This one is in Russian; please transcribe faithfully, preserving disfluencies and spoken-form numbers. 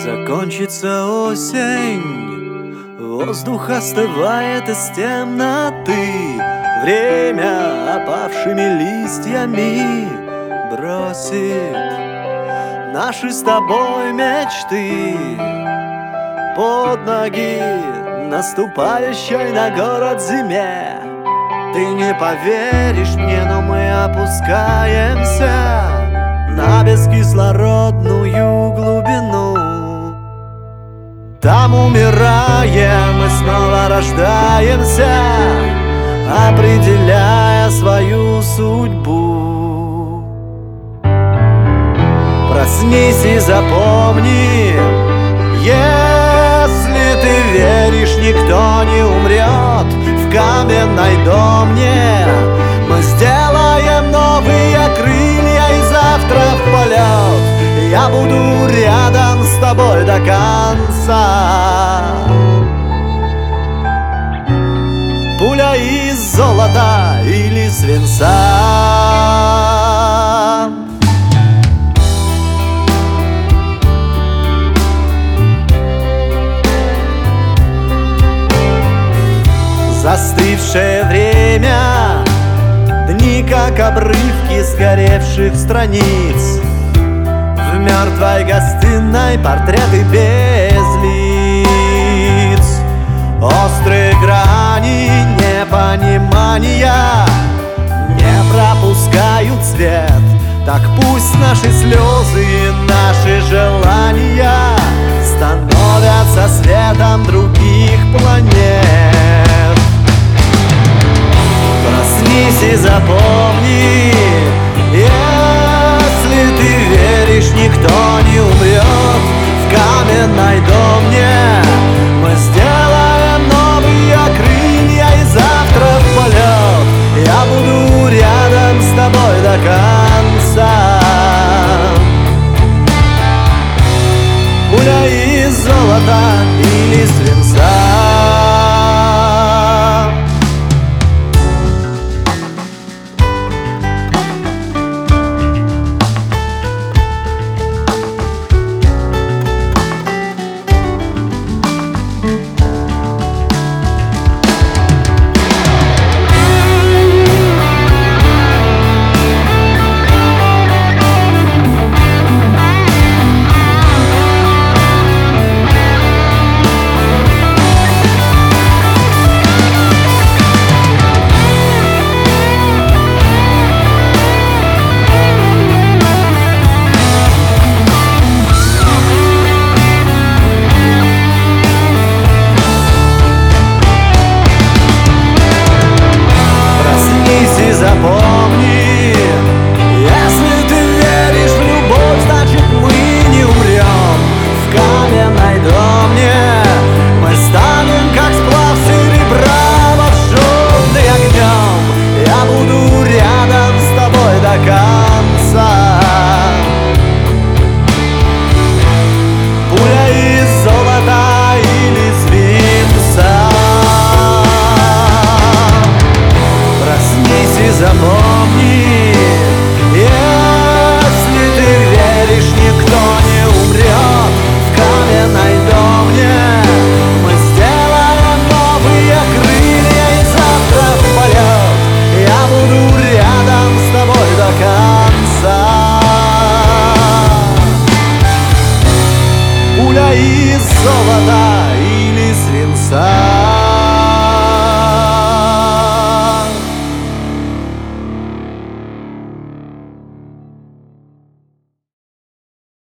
Закончится осень, воздух остывает из темноты. Время опавшими листьями бросит наши с тобой мечты под ноги наступающей на город зиме. Ты не поверишь мне, но мы опускаемся на бескислородную глубину. Там умираем и снова рождаемся, определяя свою судьбу. Проснись и запомни, если ты веришь, никто не умрет. В каменной домне мы сделаем новые крылья, и завтра в полет я буду рядом с тобой до конца. Пуля из золота или свинца. Застывшее время, дни как обрывки сгоревших страниц. В мертвой гостиной портреты без лиц. Острые грани непонимания не пропускают свет. Так пусть наши слезы и наши желания становятся светом других планет. Проснись и запомни, если ты веришь, никто не умрет. В каменной домне мы сделаем новые крылья, и завтра в полет я буду рядом с тобой до конца. Пуля из золота или свинца. Запомни, если ты веришь в любовь, значит мы не умрем. В каменной домне мы станем как сплав серебра, обожженный огнем. Я буду рядом с тобой до конца. Пуля из золота или свинца. Проснись и запомни, если ты веришь, никто не умрет. В каменной домне мы сделаем новые крылья, и завтра в полет я буду рядом с тобой до конца. Пуля из золота или свинца.